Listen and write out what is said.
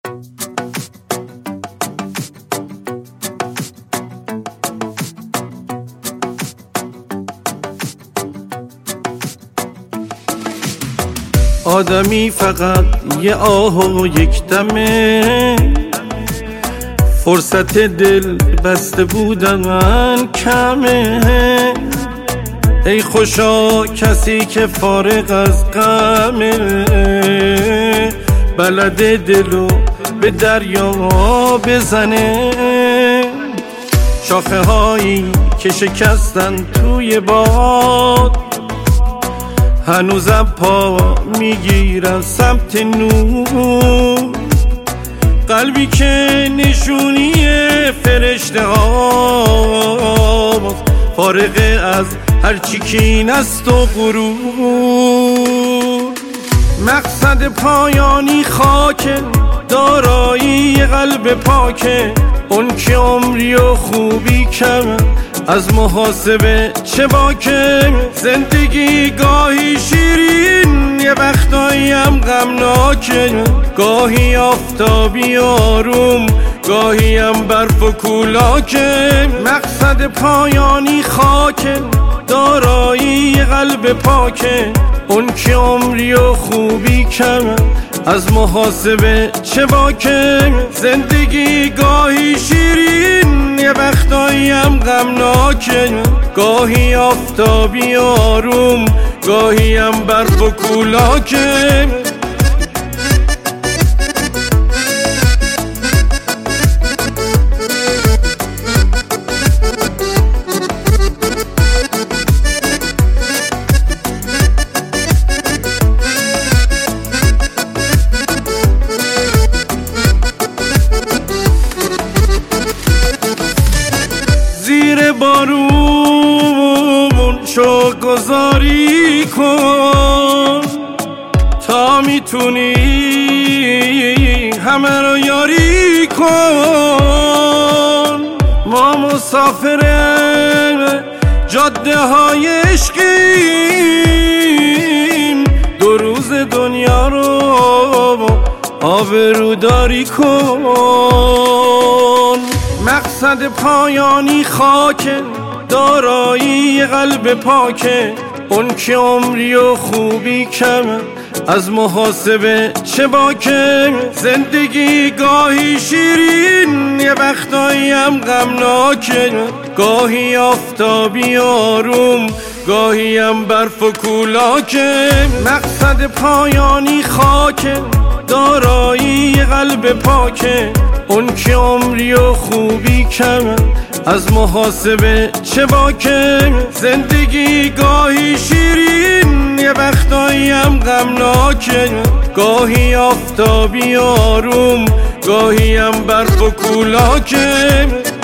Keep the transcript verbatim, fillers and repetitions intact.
آدمی فقط یه آه و یک دمه، فرصت دل بسته بودن من کمه. ای خوشا کسی که فارغ از غمه، بلد دلو به دریا بزنه. شاخه هایی که شکستن توی باد، هنوزم پا میگیرم سمت نور. قلبی که نشونی فرشته هاست، فارغ از هرچی کین است و غرور. مقصد پایانی خاکه، دارایی قلب پاکه. اون که عمری و خوبی کم، از محاسبه چه باکه. زندگی گاهی شیرین، یه وقتاییم غمناکه. گاهی آفتابی آروم، گاهی هم برف و کولاکه. مقصد پایانی خاکه، دارایی قلب پاکه. اون که عمری و خوبی کم، از محاسبه چه باکه. زندگی گاهی شیرین، یه وقتاییم غمناکه. گاهی آفتابی آروم، گاهی هم برف و کولاکه. زیر بارون شوق گذاری کن، تا میتونی همه رو یاری کن. ما مسافر جاده های عشقیم، دو روز دنیا رو آبروداری کن. مقصد پایانی خاکه، دارایی قلب پاکه. اون که عمری و خوبی کم، از محاسبه چه باکه. زندگی گاهی شیرین، یه وقتاییم غمناکه. گاهی آفتابی آروم، گاهی هم برف و کولاکه. مقصد پایانی خاکه، دارایی قلب پاکه. اون که عمری و خوبی کم، از محاسبه چه باکه. زندگی گاهی شیرین، یه وقتاییم غمناکه. گاهی آفتابی آروم، گاهی هم برف و کولاکه.